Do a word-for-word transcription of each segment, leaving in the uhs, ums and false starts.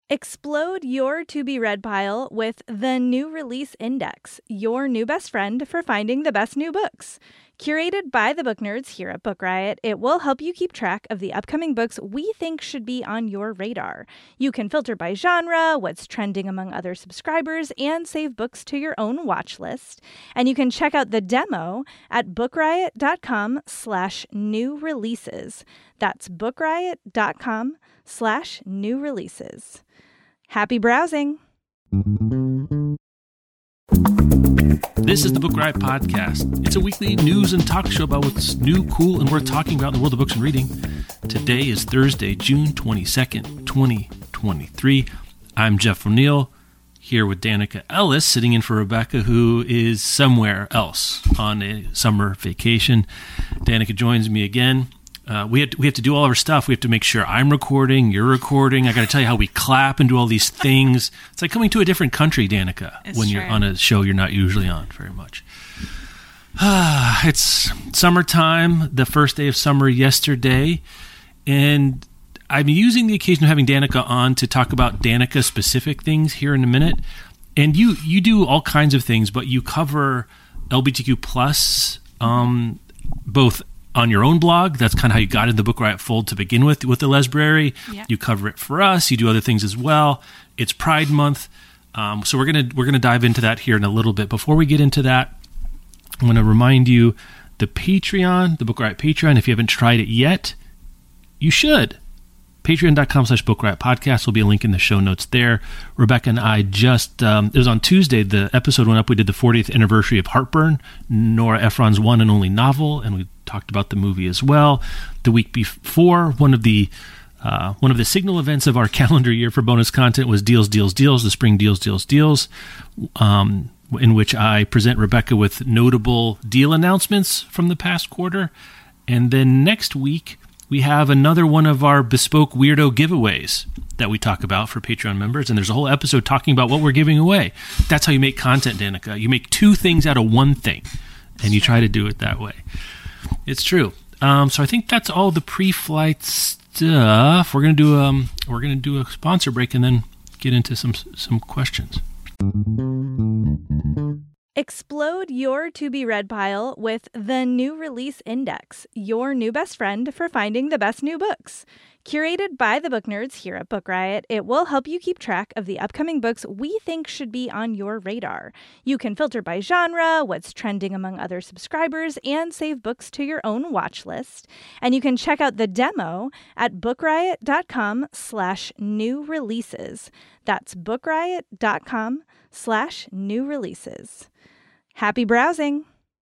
Explode your to-be-read pile with the New Release Index, your new best friend for finding the best new books. Curated by the book nerds here at Book Riot, it will help you keep track of the upcoming books we think should be on your radar. You can filter by genre, what's trending among other subscribers, and save books to your own watch list. And you can check out the demo at bookriot.com slash new releases. That's bookriot.com slash new releases. Happy browsing. This is the Book Riot Podcast. It's a weekly news and talk show about what's new, cool, and worth talking about in the world of books and reading. Today is Thursday, June twenty-second, twenty twenty-three. I'm Jeff O'Neill, here with Danica Ellis, sitting in for Rebecca, who is somewhere else on a summer vacation. Danica joins me again. Uh, we have to, we have to do all of our stuff. We have to make sure I'm recording, you're recording. I got to tell you how we clap and do all these things. It's like coming to a different country, Danica, it's when true. You're on a show you're not usually on very much. It's summertime, the first day of summer yesterday, and I'm using the occasion of having Danica on to talk about Danica-specific things here in a minute. And you you do all kinds of things, but you cover L G B T Q plus, um, both on your own blog. That's kind of how you got in the Book Riot fold to begin with, with the Lesbrary. Yeah. You cover it for us. You do other things as well. It's Pride Month. Um, so we're going to we're gonna dive into that here in a little bit. Before we get into that, I'm going to remind you the Patreon, the Book Riot Patreon. If you haven't tried it yet, you should. Patreon.com slash Book Riot Podcast will be a link in the show notes there. Rebecca and I just, um, it was on Tuesday, the episode went up. We did the fortieth anniversary of Heartburn, Nora Ephron's one and only novel, and we talked about the movie as well. The week before, one of the uh, one of the signal events of our calendar year for bonus content was Deals, Deals, Deals, the Spring Deals, Deals, Deals, um, in which I present Rebecca with notable deal announcements from the past quarter. And then next week, we have another one of our bespoke weirdo giveaways that we talk about for Patreon members, and there's a whole episode talking about what we're giving away. That's how you make content, Danica. You make two things out of one thing, and you try to do it that way. It's true. Um, so I think that's all the pre-flight stuff. We're gonna do um, we're gonna do a sponsor break and then get into some some questions. Explode your to-be-read pile with the New Release Index, your new best friend for finding the best new books. Curated by the book nerds here at Book Riot, it will help you keep track of the upcoming books we think should be on your radar. You can filter by genre, what's trending among other subscribers, and save books to your own watch list. And you can check out the demo at bookriot.com slash new releases. That's bookriot.com slash new releases. Happy browsing.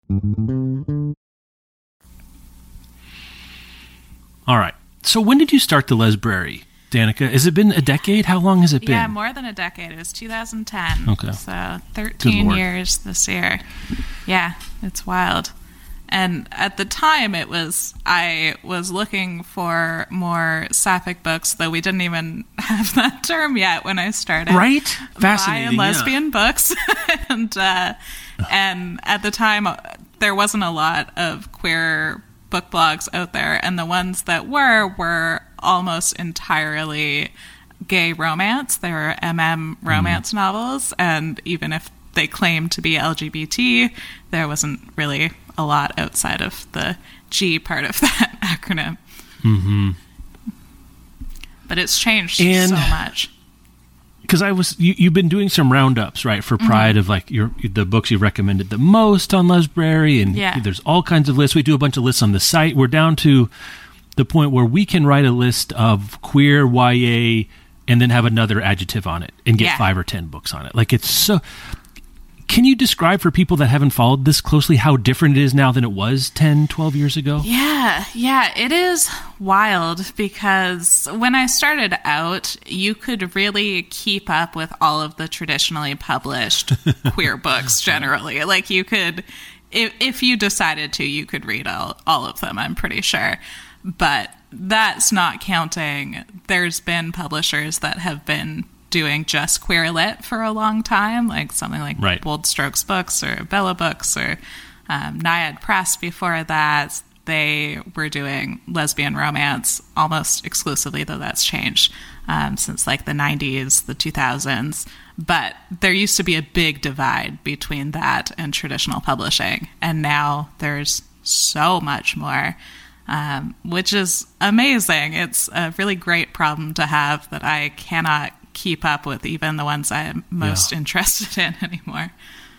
All right. So when did you start the Lesbrary, Danica? Has it been a decade? How long has it been? Yeah, more than a decade. It was two thousand ten. Okay. So thirteen years this year. Yeah, it's wild. And at the time, it was, I was looking for more sapphic books, though we didn't even have that term yet when I started. Right? Fascinating. Bi and lesbian yeah. books. and, uh, and at the time, there wasn't a lot of queer book blogs out there, and the ones that were were almost entirely gay romance. They were M M romance mm. novels, and even if they claimed to be L G B T, there wasn't really a lot outside of the G part of that acronym. Mm-hmm. But it's changed and, so much. Because I was, you, you've been doing some roundups, right, for Pride mm-hmm. of like your the books you've recommended the most on Lesbrary, and yeah. there's all kinds of lists. We do a bunch of lists on the site. We're down to the point where we can write a list of queer Y A and then have another adjective on it and get yeah. five or ten books on it. Like it's so. Can you describe for people that haven't followed this closely how different it is now than it was ten, twelve years ago? Yeah, yeah, it is wild because when I started out, you could really keep up with all of the traditionally published queer books generally. Like you could, if, if you decided to, you could read all, all of them, I'm pretty sure. But that's not counting. There's been publishers that have been doing just queer lit for a long time, like something like right. Bold Strokes Books or Bella Books or um, Naiad Press before that. they were doing lesbian romance almost exclusively, though that's changed um, since like the nineties, the two thousands. But there used to be a big divide between that and traditional publishing. And now there's so much more, um, which is amazing. It's a really great problem to have that I cannot keep up with even the ones I'm most yeah. interested in anymore.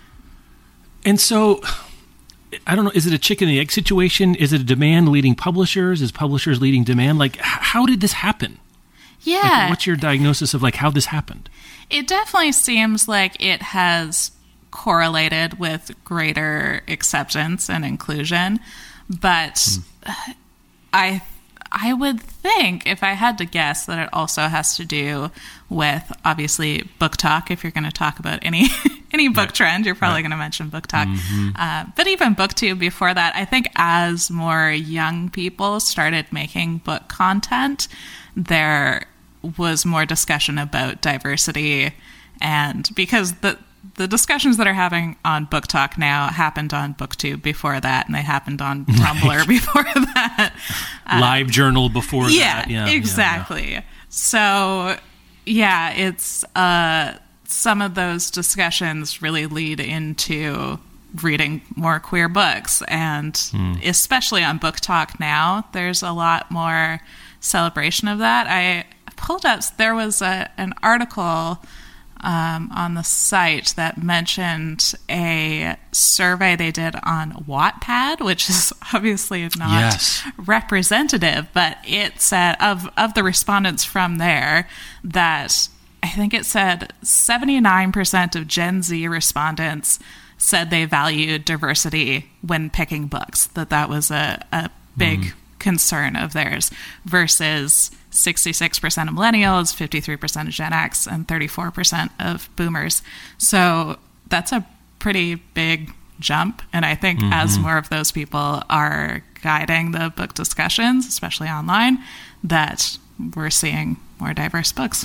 And so, I don't know, is it a chicken and egg situation? Is it a demand leading publishers? Is publishers leading demand? Like, h- how did this happen? Yeah. Like, what's your diagnosis of like how this happened? It definitely seems like it has correlated with greater acceptance and inclusion, but mm. I I would think, if I had to guess, that it also has to do with, obviously, book talk. If you're going to talk about any any book right. trend, you're probably right. going to mention book talk. Mm-hmm. Uh, but even BookTube before that, I think as more young people started making book content, there was more discussion about diversity. And because the the discussions that are happening on Book Talk now happened on BookTube before that, and they happened on Tumblr right. before that. Live um, Journal before yeah, that. Yeah, exactly. Yeah, yeah. So, yeah, it's uh, some of those discussions really lead into reading more queer books. And mm. especially on Book Talk now, there's a lot more celebration of that. I pulled up, there was a, an article Um, on the site that mentioned a survey they did on Wattpad, which is obviously not yes. representative, but it said of, of the respondents from there that I think it said seventy-nine percent of Gen Z respondents said they valued diversity when picking books, that that was a, a big mm. concern of theirs, versus sixty-six percent of millennials, fifty-three percent of Gen X, and thirty-four percent of boomers. So that's a pretty big jump. And I think mm-hmm. as more of those people are guiding the book discussions, especially online, that we're seeing more diverse books.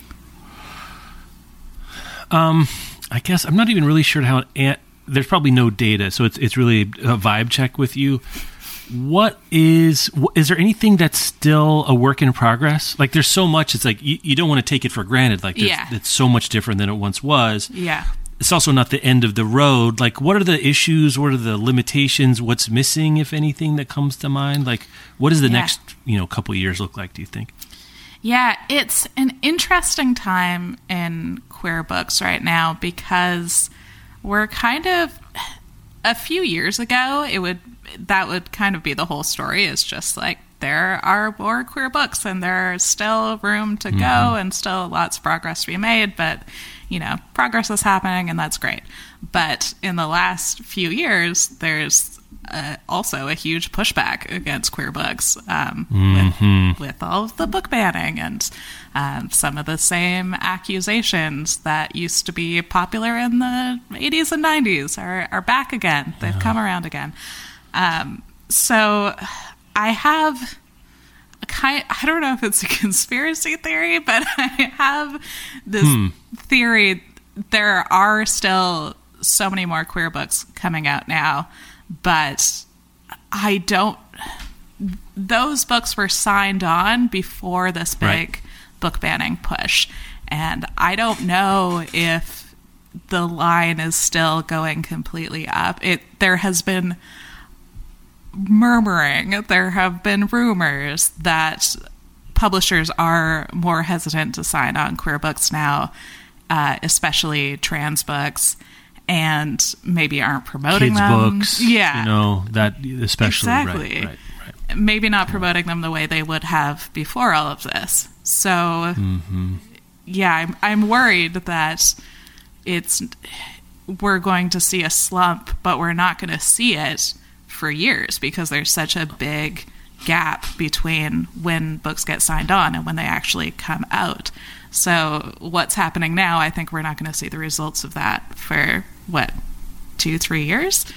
Um, I guess I'm not even really sure how, it, there's probably no data, so it's it's really a vibe check with you. What is, is there anything that's still a work in progress? Like there's so much, it's like, you, you don't want to take it for granted. Like yeah. it's so much different than it once was. Yeah. It's also not the end of the road. Like what are the issues? What are the limitations? What's missing, if anything, that comes to mind? Like what does the yeah. next, you know, couple of years look like, do you think? Yeah, it's an interesting time in queer books right now because we're kind of, a few years ago, it would, that would kind of be the whole story, is just like there are more queer books and there's still room to mm-hmm. go and still lots of progress to be made, but you know, progress is happening and that's great. But in the last few years, there's uh, also a huge pushback against queer books um, mm-hmm. with, with all of the book banning and um, some of the same accusations that used to be popular in the eighties and nineties are, are back again. They've yeah. come around again. Um, so I have a kind, I don't know if it's a conspiracy theory, but I have this hmm. theory. There are still so many more queer books coming out now, but I don't, those books were signed on before this big right. book banning push. And I don't know if the line is still going completely up. It, there has been murmuring, there have been rumors that publishers are more hesitant to sign on queer books now, uh, especially trans books, and maybe aren't promoting Kids them. books, yeah, you know, that especially. Exactly. Right, right, right. Maybe not promoting them the way they would have before all of this. So, mm-hmm. yeah, I'm, I'm worried that it's we're going to see a slump, but we're not going to see it for years because there's such a big gap between when books get signed on and when they actually come out. So what's happening now, I think we're not going to see the results of that for, what, two, three years?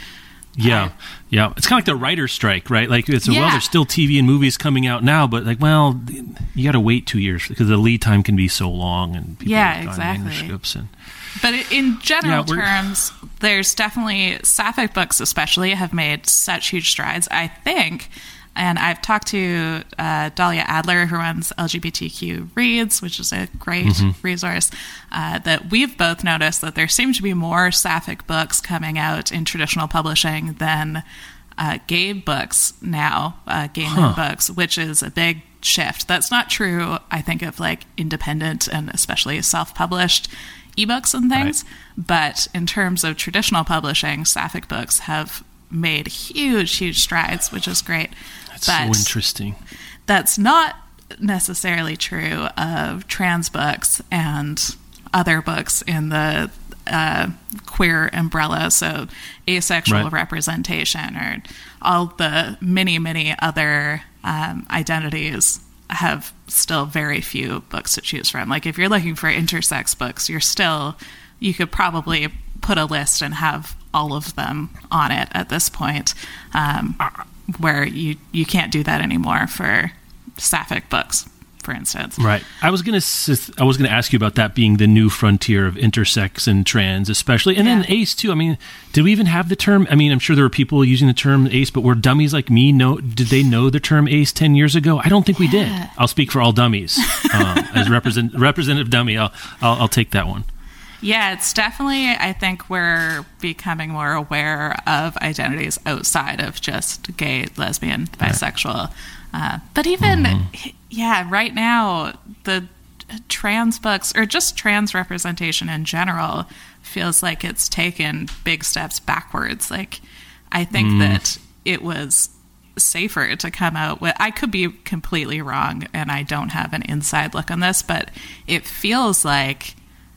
Yeah, I, yeah. It's kind of like the writer's strike, right? Like, it's yeah. well, there's still T V and movies coming out now, but like, well, you got to wait two years because the lead time can be so long, and people yeah, have exactly. manuscripts and. But in general yeah, terms, there's definitely Sapphic books, especially, have made such huge strides. I think. And I've talked to uh, Dahlia Adler, who runs L G B T Q Reads, which is a great mm-hmm. resource, uh, that we've both noticed that there seem to be more Sapphic books coming out in traditional publishing than uh, gay books now, uh, gay men huh. books, which is a big shift. That's not true, I think, of like independent and especially self-published ebooks and things. Right. But in terms of traditional publishing, Sapphic books have made huge, huge strides, which is great. That's but so interesting. That's not necessarily true of trans books and other books in the uh, queer umbrella, so asexual right. representation or all the many, many other um, identities have still very few books to choose from. Like if you're looking for intersex books, you're still, you could probably put a list and have all of them on it at this point, um, where you, you can't do that anymore for Sapphic books, for instance. Right. I was gonna I was gonna ask you about that being the new frontier of intersex and trans, especially, and yeah. then ace too. I mean, did we even have the term? I mean, I'm sure there were people using the term ace, but were dummies like me know? Did they know the term ace ten years ago? I don't think we did. I'll speak for all dummies um, as represent representative dummy. I'll, I'll I'll take that one. Yeah, it's definitely, I think we're becoming more aware of identities outside of just gay, lesbian, bisexual. Right. Uh, but even, mm-hmm. yeah, right now, the trans books, or just trans representation in general, feels like it's taken big steps backwards. Like, I think mm. that it was safer to come out with, I could be completely wrong, and I don't have an inside look on this, but it feels like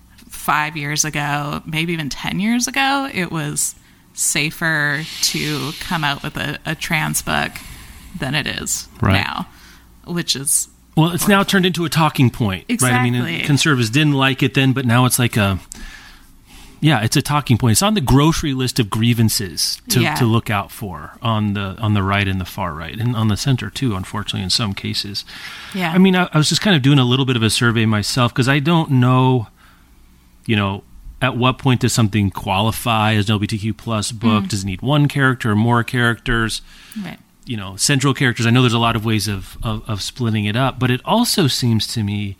five years ago, maybe even ten years ago, it was safer to come out with a, a trans book than it is right. now, which is... Well, it's now turned into a talking point, exactly. right? I mean, conservatives didn't like it then, but now it's like a... Yeah, it's a talking point. It's on the grocery list of grievances to, yeah. to look out for on the on the right and the far right, and on the center too, unfortunately, in some cases. Yeah. I mean, I, I was just kind of doing a little bit of a survey myself, because I don't know... You know, at what point does something qualify as an L G B T Q plus book? Mm. Does it need one character or more characters? Right. You know, central characters. I know there's a lot of ways of, of, of splitting it up, but it also seems to me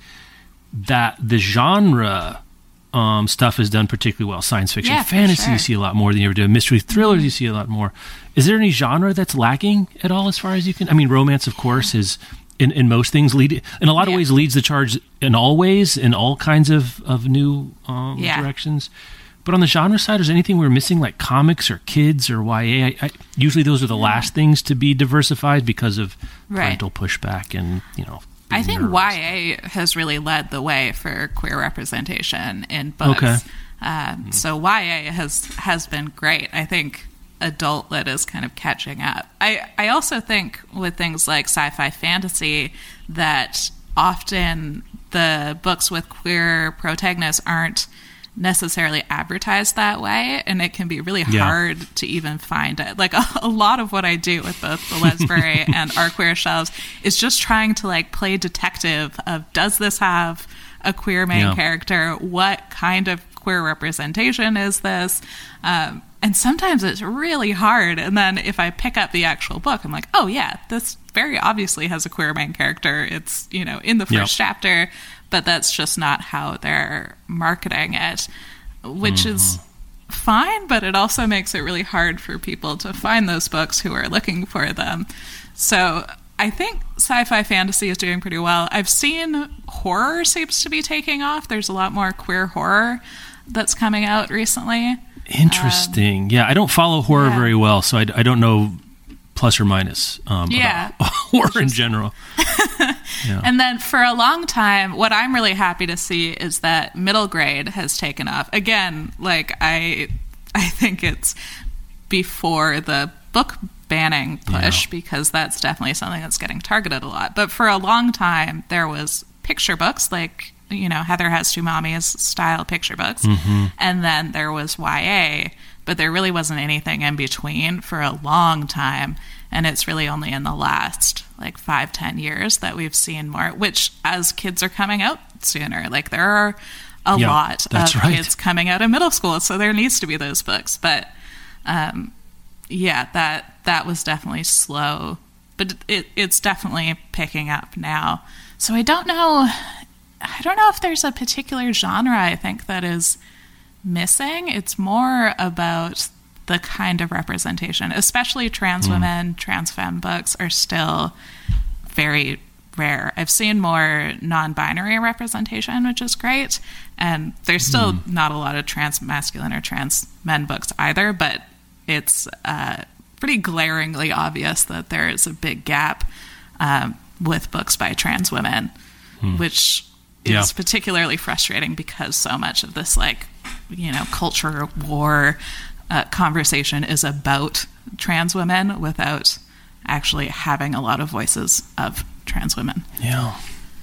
that the genre um, stuff is done particularly well. Science fiction, yeah, fantasy, sure. you see a lot more than you ever do. Mystery thrillers, mm. you see a lot more. Is there any genre that's lacking at all as far as you can? I mean, romance, of course, is... In, in most things, lead in a lot of yeah. ways leads the charge in all ways, in all kinds of, of new um, yeah. directions. But on the genre side, is there anything we're missing, like comics or kids or Y A? I, I, usually those are the last things to be diversified because of right. parental pushback and, you know, I think nerds. Y A has really led the way for queer representation in books. Okay. Um, so Y A has has been great. I think adult lit is kind of catching up. I, I also think with things like sci-fi fantasy that often the books with queer protagonists aren't necessarily advertised that way, and it can be really yeah. hard to even find it. Like a, a lot of what I do with both the Westbury and our queer shelves is just trying to like play detective of, does this have a queer main yeah. character? What kind of queer representation is this? Um, and sometimes it's really hard. And then if I pick up the actual book, I'm like, oh yeah, this very obviously has a queer main character. It's, you know, in the first yep. chapter, but that's just not how they're marketing it, which mm-hmm. is fine, but it also makes it really hard for people to find those books who are looking for them. So I think sci-fi fantasy is doing pretty well. I've seen horror seems to be taking off. There's a lot more queer horror that's coming out recently. Interesting. Um, yeah, I don't follow horror yeah. very well, so I, I don't know plus or minus um, yeah. about horror in general. yeah. And then for a long time, what I'm really happy to see is that middle grade has taken off. Again, like I, I think it's before the book banning push, yeah. because that's definitely something that's getting targeted a lot. But for a long time, there was picture books like you know, Heather Has Two Mommies style picture books. Mm-hmm. And then there was Y A, but there really wasn't anything in between for a long time. And it's really only in the last like five, ten years that we've seen more, which as kids are coming out sooner, like there are a Yeah, lot that's of right. kids coming out of middle school. So there needs to be those books. But um, yeah, that, that was definitely slow, but it, it's definitely picking up now. So I don't know, I don't know if there's a particular genre I think that is missing. It's more about the kind of representation, especially trans women, mm. trans femme books are still very rare. I've seen more non-binary representation, which is great. And there's still mm. not a lot of trans masculine or trans men books either, but it's uh, pretty glaringly obvious that there is a big gap um, with books by trans women, mm. which is yeah. particularly frustrating because so much of this, like, you know, culture war uh, conversation is about trans women without actually having a lot of voices of trans women. Yeah.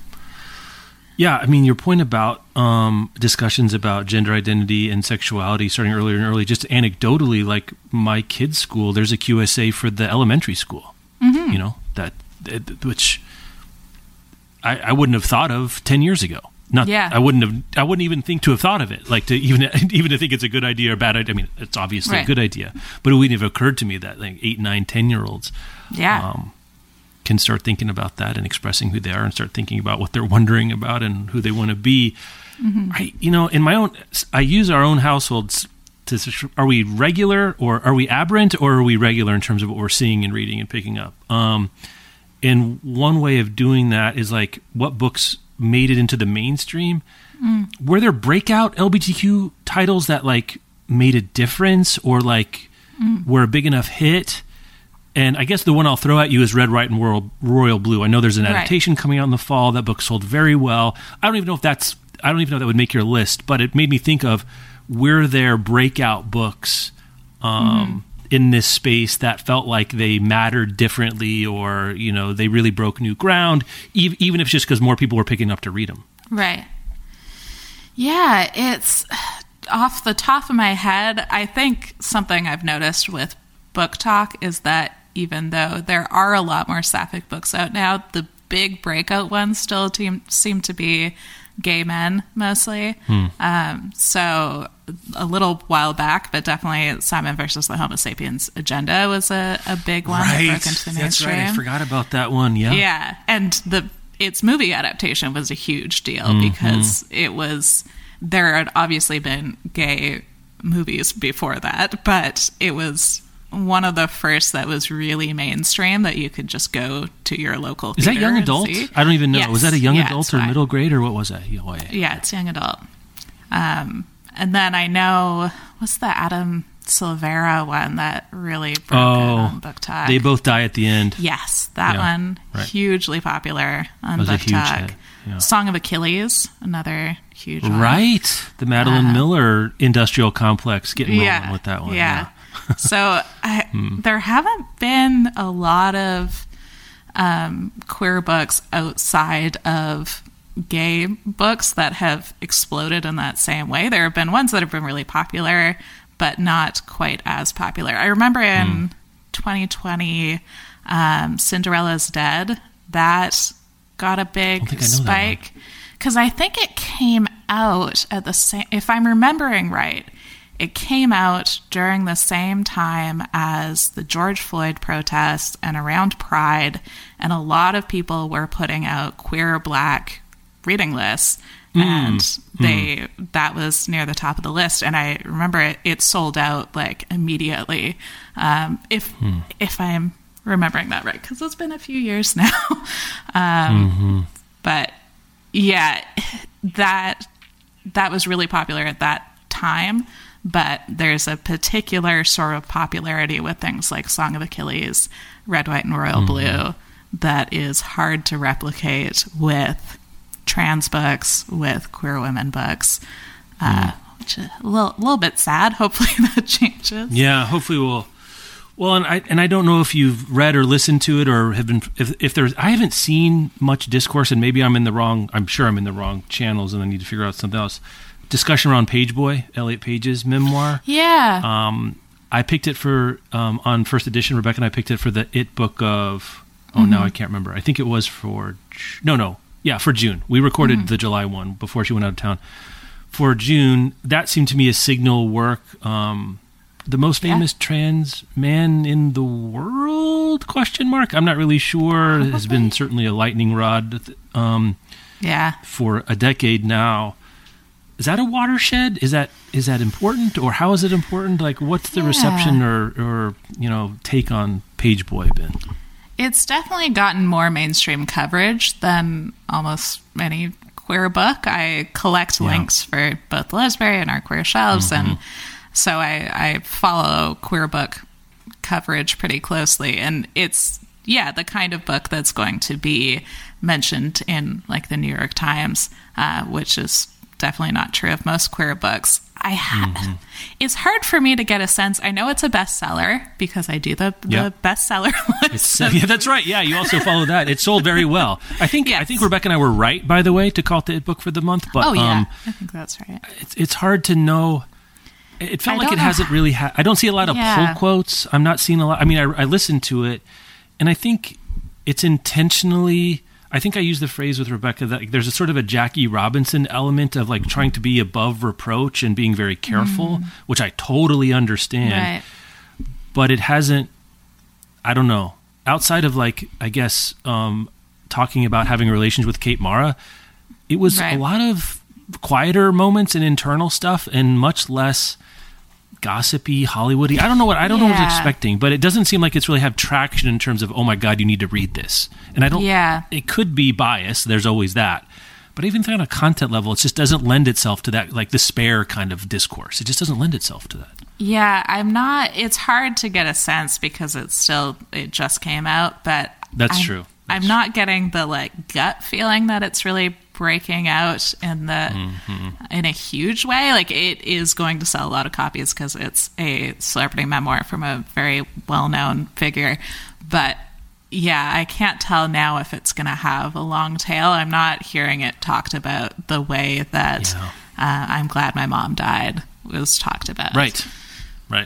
Yeah, I mean, your point about um, discussions about gender identity and sexuality starting earlier and early, just anecdotally, like my kids' school, there's a Q S A for the elementary school, mm-hmm. you know, that, which I, I wouldn't have thought of ten years ago. Not, yeah. I wouldn't have, I wouldn't even think to have thought of it, like to even, even to think it's a good idea or bad idea. I mean, it's obviously right. a good idea, but it wouldn't have occurred to me that like eight, nine, ten year olds, yeah. um, can start thinking about that and expressing who they are and start thinking about what they're wondering about and who they want to be. Mm-hmm. I, you know, in my own, I use our own households to, are we regular or are we aberrant or are we regular in terms of what we're seeing and reading and picking up? Um, and one way of doing that is like what books made it into the mainstream. Mm. Were there breakout L G B T Q titles that like made a difference or like mm. were a big enough hit? And I guess the one I'll throw at you is Red, White, and Royal, Royal Blue. I know there's an adaptation right. coming out in the fall. That book sold very well. I don't even know if that's, I don't even know if that would make your list, but it made me think of were there breakout books um, mm-hmm. in this space that felt like they mattered differently or, you know, they really broke new ground, even, even if it's just because more people were picking up to read them. Right. Yeah, it's off the top of my head. I think something I've noticed with Book Talk is that even though there are a lot more sapphic books out now, the big breakout ones still team, seem to be gay men mostly. Hmm. Um, so a little while back, but definitely Simon versus the Homo sapiens Agenda was a, a big one right. that broke into the mainstream. That's right. I forgot about that one. Yeah. Yeah. And the its movie adaptation was a huge deal mm-hmm. because it was, there had obviously been gay movies before that, but it was one of the first that was really mainstream that you could just go to your local theater. Is that young adult? See. I don't even know. Yes. Was that a young yeah, adult or fine. middle grade or what was that? Oh, yeah. yeah, it's young adult. Um, and then I know, what's the Adam Silvera one that really broke oh, it on Book Talk? They both die at the end. Yes, that yeah, one, right. hugely popular on Book Talk. Yeah. Song of Achilles, another huge one. Right. The Madeline uh, Miller industrial complex getting yeah, rolling with that one. Yeah. yeah. So I, hmm. there haven't been a lot of um, queer books outside of gay books that have exploded in that same way. There have been ones that have been really popular, but not quite as popular. I remember in hmm. twenty twenty, um, Cinderella's Dead, that got a big spike. Because I think it came out at the same, if I'm remembering right, it came out during the same time as the George Floyd protests and around Pride, and a lot of people were putting out queer Black reading lists, mm. and they mm. that was near the top of the list. And I remember it, it sold out like immediately. Um, if mm. if I'm remembering that right, because it's been a few years now. um, mm-hmm. But yeah, that that was really popular at that time. But there's a particular sort of popularity with things like Song of Achilles, Red, White, and Royal mm-hmm. Blue that is hard to replicate with trans books, with queer women books, uh, mm. which is a little, little bit sad. Hopefully that changes. Yeah, hopefully we'll Well, and I and I don't know if you've read or listened to it or have been if if there's I haven't seen much discourse, and maybe I'm in the wrong. I'm sure I'm in the wrong channels, and I need to figure out something else. Discussion around Pageboy, Elliot Page's memoir. Yeah. Um, I picked it for um, on first edition. Rebecca and I picked it for the It book of. Oh, mm-hmm. now I can't remember. I think it was for no, no, yeah, for June. We recorded mm-hmm. the July one before she went out of town. For June, that seemed to me a signal work. Um, The most famous yeah. trans man in the world? Question mark. I'm not really sure. Probably. Has been certainly a lightning rod. Um, yeah. For a decade now. Is that a watershed? Is that is that important, or how is it important? Like, what's the yeah. reception or or you know take on Pageboy been? It's definitely gotten more mainstream coverage than almost any queer book. I collect yeah. links for both the Lesberry and our queer shelves, mm-hmm. and so I, I follow queer book coverage pretty closely, and it's, yeah, the kind of book that's going to be mentioned in, like, the New York Times, uh, which is definitely not true of most queer books. I ha- mm-hmm. It's hard for me to get a sense. I know it's a bestseller because I do the, the yep. bestseller list. Yeah, that's right. Yeah, you also follow that. It sold very well. I think yes. I think Rebecca and I were right, by the way, to call it the It Book for the month. But, oh, yeah. Um, I think that's right. It's, it's hard to know. It felt like it hasn't really had... I don't see a lot of yeah. pull quotes. I'm not seeing a lot... I mean, I, I listened to it, and I think it's intentionally... I think I used the phrase with Rebecca that there's a sort of a Jackie Robinson element of, like, trying to be above reproach and being very careful, mm. which I totally understand. Right. But it hasn't... I don't know. Outside of, like, I guess, um, talking about having relations with Kate Mara, it was right. a lot of quieter moments and internal stuff and much less... gossipy, Hollywoody. I don't know what I don't yeah. know what I was expecting, but it doesn't seem like it's really have traction in terms of, oh my God, you need to read this. And I don't. Yeah. It could be bias. There's always that, but even on a content level, it just doesn't lend itself to that, like the Spare kind of discourse. It just doesn't lend itself to that. Yeah, I'm not. It's hard to get a sense because it's still it just came out, but that's I'm, true. That's I'm not getting the like gut feeling that it's really breaking out in the mm-hmm. in a huge way. Like, it is going to sell a lot of copies because it's a celebrity memoir from a very well-known figure. But yeah, I can't tell now if it's going to have a long tail. I'm not hearing it talked about the way that yeah. uh, I'm Glad My Mom Died was talked about. Right, right.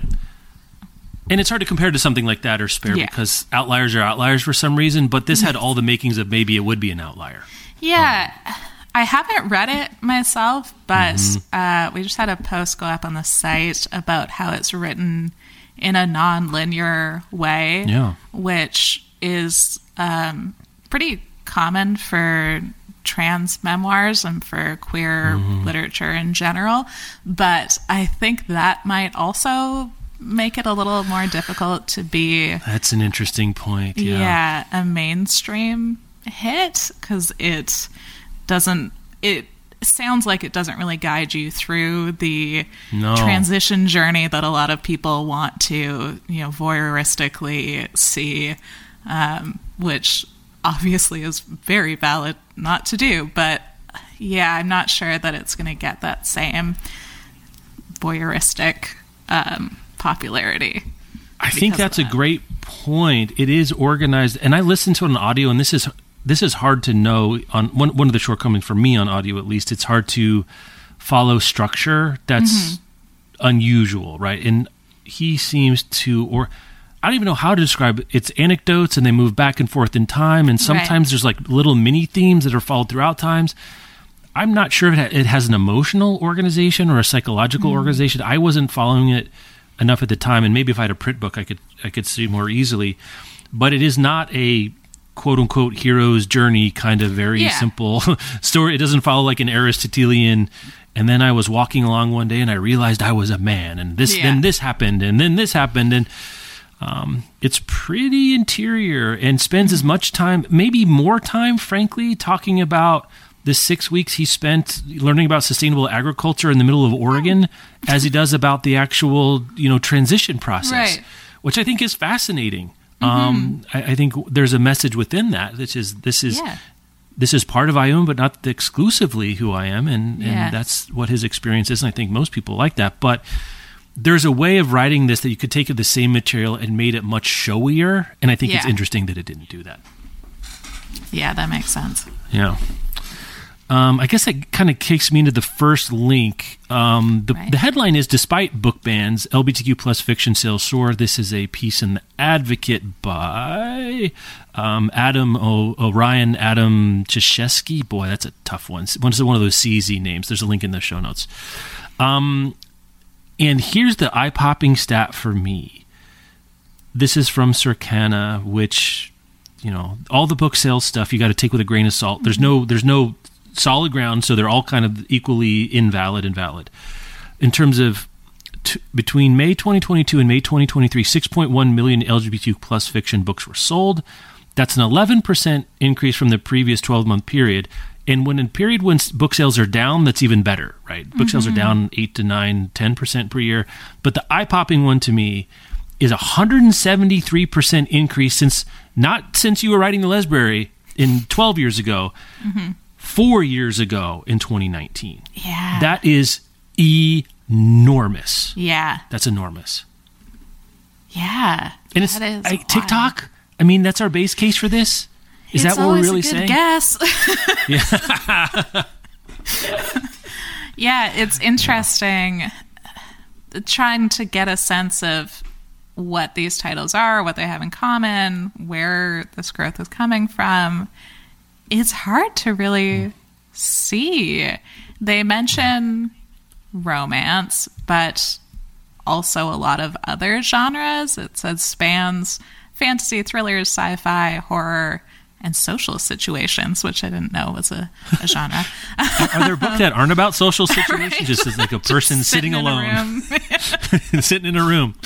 And it's hard to compare to something like that or Spare yeah. because outliers are outliers for some reason, but this had all the makings of maybe it would be an outlier. Yeah, I haven't read it myself, but mm-hmm. uh, we just had a post go up on the site about how it's written in a non-linear way, yeah. which is um, pretty common for trans memoirs and for queer mm-hmm. literature in general. But I think that might also make it a little more difficult to be... That's an interesting point, yeah. Yeah, a mainstream hit, because it doesn't it sounds like it doesn't really guide you through the no. transition journey that a lot of people want to, you know, voyeuristically see, um, which obviously is very valid not to do, but yeah, I'm not sure that it's going to get that same voyeuristic um, popularity. I think that's that. a great point. It is organized, and I listened to it on audio, and this is this is hard to know. On one one of the shortcomings for me on audio, at least, it's hard to follow structure that's mm-hmm. unusual, right? And he seems to, or I don't even know how to describe it. It's anecdotes, and they move back and forth in time, and sometimes right. there's like little mini themes that are followed throughout times. I'm not sure if it has an emotional organization or a psychological mm-hmm. organization. I wasn't following it enough at the time, and maybe if I had a print book, I could I could see more easily. But it is not a quote unquote hero's journey kind of very yeah. simple story. It doesn't follow like an Aristotelian. And then I was walking along one day, and I realized I was a man, and this yeah. then this happened, and then this happened, and um, it's pretty interior, and spends as much time, maybe more time, frankly, talking about the six weeks he spent learning about sustainable agriculture in the middle of Oregon as he does about the actual, you know, transition process, right. which I think is fascinating. Mm-hmm. Um, I, I think there's a message within that, which is this is yeah. this is part of I am, but not exclusively who I am, and, yeah. and that's what his experience is, and I think most people like that. But there's a way of writing this that you could take the same material and made it much showier, and I think Yeah. it's interesting that it didn't do that. Yeah, that makes sense. Yeah. Um, I guess that kind of kicks me into the first link. Um, the, Right. the headline is, despite book bans, L G B T Q plus fiction sales soar. This is a piece in The Advocate by um, Adam o- Orion, Adam Chishesky. Boy, that's a tough one. One is one of those C Z names. There's a link in the show notes. Um, and here's the eye-popping stat for me. This is from Circana, which, you know, all the book sales stuff you got to take with a grain of salt. There's no, there's no solid ground, so they're all kind of equally invalid and valid. In terms of t- between May twenty twenty-two and May twenty twenty-three, six point one million L G B T Q plus fiction books were sold. That's an eleven percent increase from the previous twelve-month period. And when in period when s- book sales are down, that's even better, right? Book sales are down eight to nine, ten percent per year. But the eye-popping one to me is a one hundred seventy-three percent increase since, not since you were writing the Lesbury in twelve years ago, four years ago in twenty nineteen. Yeah. That is enormous. yeah. That's enormous. Yeah. And it's That is I, wild. TikTok. I mean, that's our base case for this. Is It's that what we're always really a good saying? Guess. Yeah, it's interesting trying to get a sense of what these titles are, what they have in common, where this growth is coming from. It's hard to really see. They mention romance, but also a lot of other genres. It says spans fantasy, thrillers, sci-fi, horror, and social situations, which I didn't know was a, a genre. Are there books that aren't about social situations? Right. Just as like a person Just sitting, in a alone, room. sitting in a room.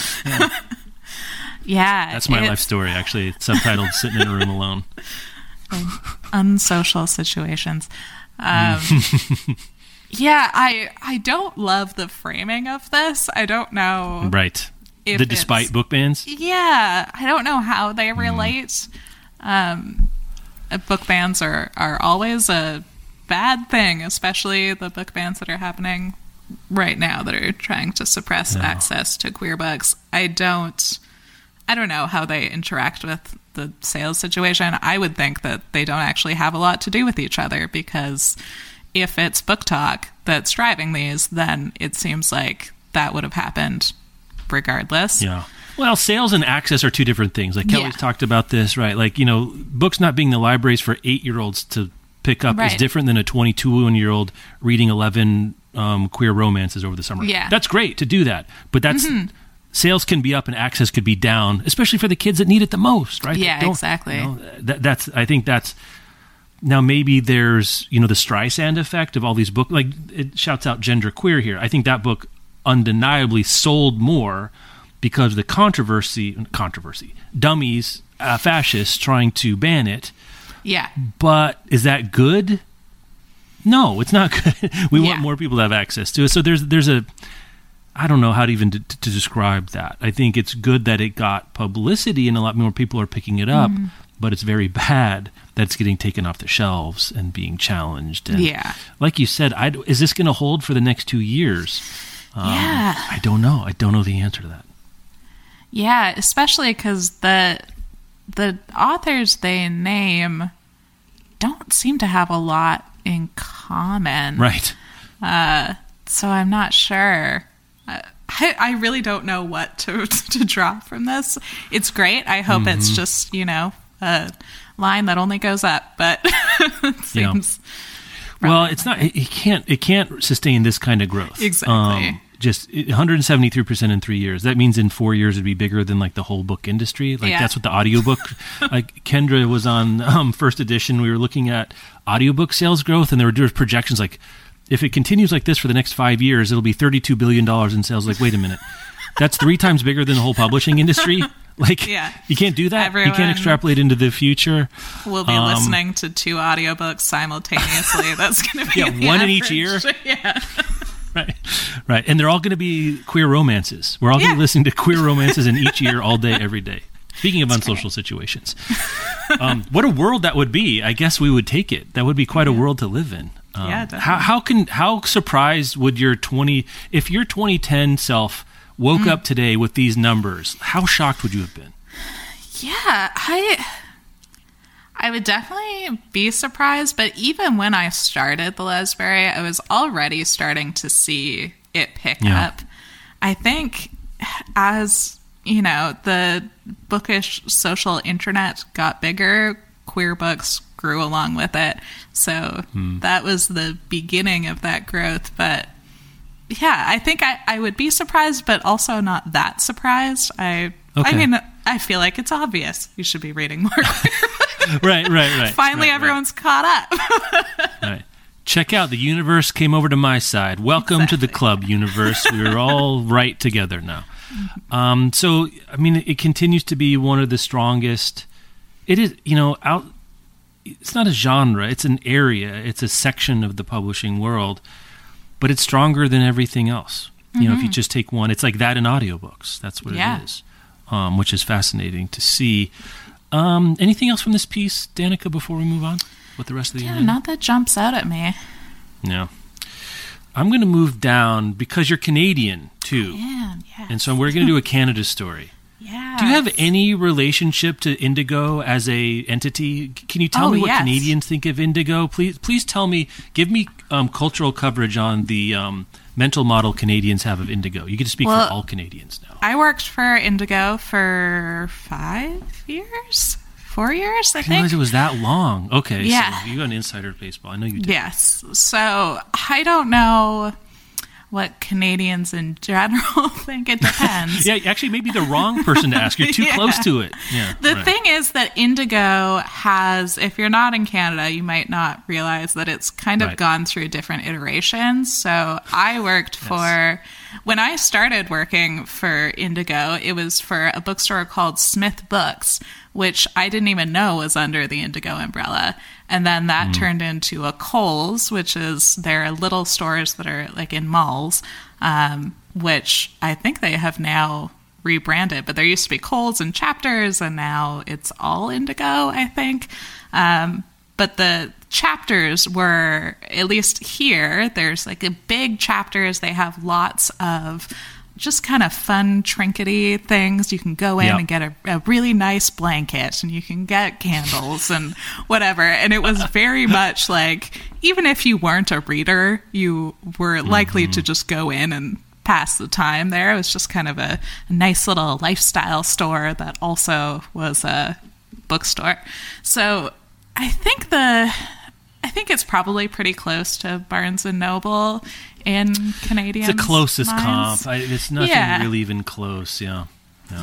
Yeah. That's my it's life story, actually. It's subtitled "Sitting in a Room Alone." Unsocial situations. Um, yeah, I I don't love the framing of this. I don't know. Right. If the it's- despite book bans. Yeah, I don't know how they relate. Um, uh, book bans are, are always a bad thing, especially the book bans that are happening right now that are trying to suppress Yeah. access to queer books. I don't, I don't know how they interact with the sales situation. I would think that they don't actually have a lot to do with each other, because if it's Book Talk that's driving these, then it seems like that would have happened regardless. Yeah. Well, sales and access are two different things. Like Kelly's Yeah. talked about this, right? Like, you know, books not being the libraries for eight-year-olds to pick up is Right. different than a twenty-two-year-old reading eleven um, queer romances over the summer. Yeah. That's great to do that. But that's sales can be up and access could be down, especially for the kids that need it the most, right? Yeah, That don't- exactly. you know, that, that's, I think that's, now maybe there's, you know, the Streisand effect of all these books. Like, it shouts out Genderqueer here. I think that book undeniably sold more because of the controversy, controversy, dummies, uh, fascists trying to ban it. Yeah. But is that good? No, it's not good. We want Yeah. more people to have access to it. So there's there's a, I don't know how to even to, to describe that. I think it's good that it got publicity and a lot more people are picking it up, but it's very bad that it's getting taken off the shelves and being challenged. And Yeah. like you said, I, is this going to hold for the next two years? Um, Yeah. I don't know. I don't know the answer to that. Yeah, especially because the the authors they name don't seem to have a lot in common. Right. Uh, so I'm not sure. Uh, I, I really don't know what to to draw from this. It's great. I hope Mm-hmm. it's just, you know, a line that only goes up, but it seems Well, it's not. It, it can't. It can't sustain this kind of growth. Exactly. just one hundred seventy-three percent in three years. That means in four years it'd be bigger than like the whole book industry. Like Yeah. that's what the audiobook. Like Kendra was on um, First Edition. We were looking at audiobook sales growth, and there were there were projections like, if it continues like this for the next five years, it'll be thirty-two billion dollars in sales. Like, wait a minute, that's three times bigger than the whole publishing industry. Like, Yeah. you can't do that. You Everyone- can't extrapolate into the future. we'll be Um, listening to two audiobooks simultaneously. That's going to be Yeah, the one in each average. ear. Yeah. Right, right, and they're all going to be queer romances. We're all going to Yeah. be listening to queer romances in each year, all day, every day. Speaking of unsocial situations, um, what a world that would be! I guess we would take it. That would be quite a world to live in. Um, Yeah, definitely. how, how can how surprised would your twenty if your twenty ten self woke mm. up today with these numbers, how shocked would you have been? Yeah, I I would definitely be surprised, but even when I started the Lesbury, I was already starting to see it pick yeah. up. I think as, you know, the bookish social internet got bigger, queer books grew along with it. So hmm. that was the beginning of that growth. But yeah, I think I, I would be surprised, but also not that surprised. I okay. I mean, I feel like it's obvious you should be reading more queer. right, right, right. Finally, right, everyone's right. caught up. Right. Check out, the universe came over to my side. Welcome exactly. to the club, universe. We're all right together now. Um, so, I mean, it continues to be one of the strongest. It is, you know, out. It's not a genre. It's an area. It's a section of the publishing world. But it's stronger than everything else. Mm-hmm. You know, if you just take one, it's like that in audiobooks. That's what yeah. it is, um, which is fascinating to see. Um, anything else from this piece, Danica, before we move on with the rest of the Yeah, evening? not that jumps out at me. No. I'm going to move down because you're Canadian, too. I am, yes. And so we're going to do a Canada story. Yeah. Do you have any relationship to Indigo as a entity? Can you tell oh, me what yes. Canadians think of Indigo? Please, please tell me. Give me um, cultural coverage on the um, mental model Canadians have of Indigo. You get to speak well, for all Canadians now. I worked for Indigo for five years, four years. I, I didn't think realize it was that long. Okay, yeah. So you got an insider baseball. I know you did. Yes. So I don't know what Canadians in general think. It depends. Yeah, actually, maybe the wrong person to ask. You're too yeah. close to it. Yeah. The right. thing is that Indigo has, if you're not in Canada, you might not realize that it's kind of right. gone through different iterations. So I worked yes. for, when I started working for Indigo, it was for a bookstore called Smith Books, which I didn't even know was under the Indigo umbrella. And then that mm. turned into a Kohl's, which is their little stores that are like in malls, um, which I think they have now rebranded. But there used to be Kohl's and Chapters, and now it's all Indigo, I think. Um, but the Chapters were, at least here, there's like a big Chapters. They have lots of just kind of fun, trinkety things. You can go in yep. and get a, a really nice blanket, and you can get candles and whatever. And it was very much like, even if you weren't a reader, you were likely mm-hmm. to just go in and pass the time there. It was just kind of a, a nice little lifestyle store that also was a bookstore. So I think the... I think it's probably pretty close to Barnes and Noble in Canadian. It's the closest minds. comp. I, it's nothing yeah. really even close. Yeah. yeah.